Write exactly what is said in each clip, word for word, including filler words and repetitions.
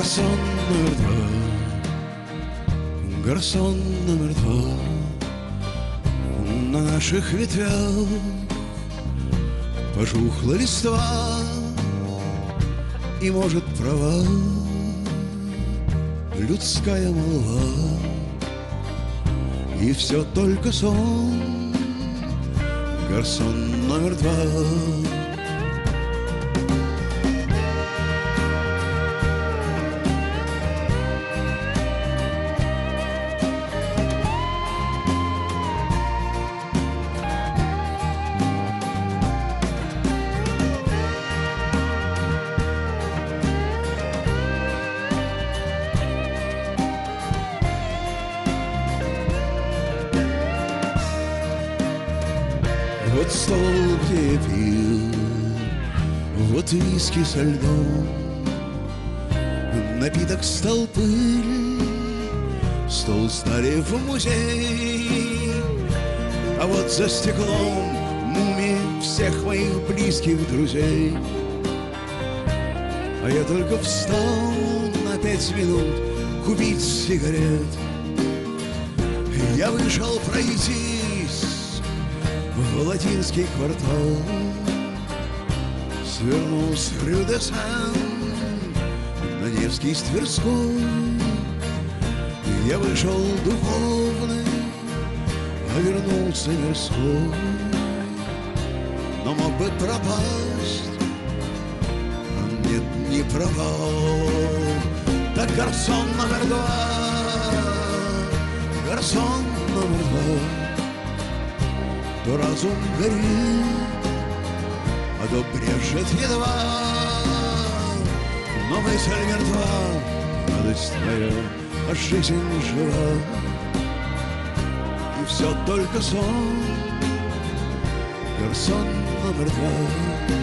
Гарсон номер два, гарсон номер два, на наших ветвях пожухла листва, и, может, права людская молва, и все только сон. Гарсон номер два. Вот стол, где я пил, вот виски со льдом, напиток стал пыль, стол стали в музей, а вот за стеклом мумии всех моих близких друзей. А я только встал на пять минут купить сигарет. Я вышел пройтись в латинский квартал, свернул с Рю де Сен на Невский с Тверской. Я вышел духовный, а вернулся мирской. Но мог бы пропасть, а нет, не пропал. Так гарсон номер два, гарсон номер два. То разум горит, а то брежет едва, но мысль мертва, радость моя, а жизнь жива. И все только сон, гарсон номер два.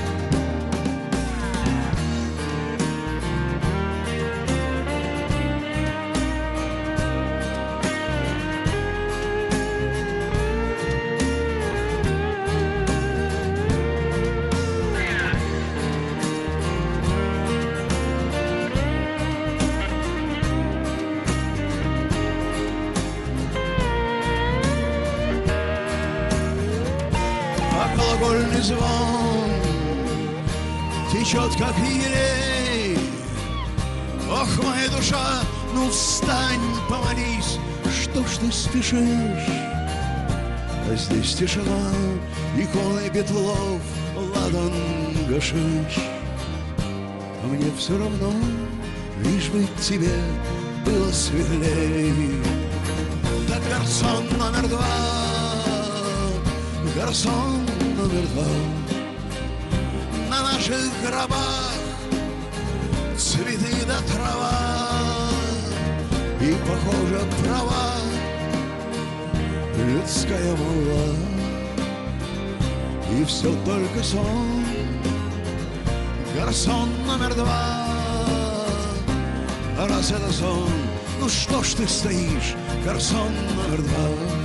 Колокольный звон течет, как елей. Ох, моя душа, ну встань, помолись. Что ж ты спешишь? А здесь тишина, иконы Петлов, ладан гашиш. А мне все равно, лишь бы тебе было светлей. Так гарсон номер два, гарсон номер два. На наших гробах цветы да трава, и, похоже, права людская молва. И все только сон, гарсон номер два. А раз это сон, ну что ж ты стоишь, гарсон номер два.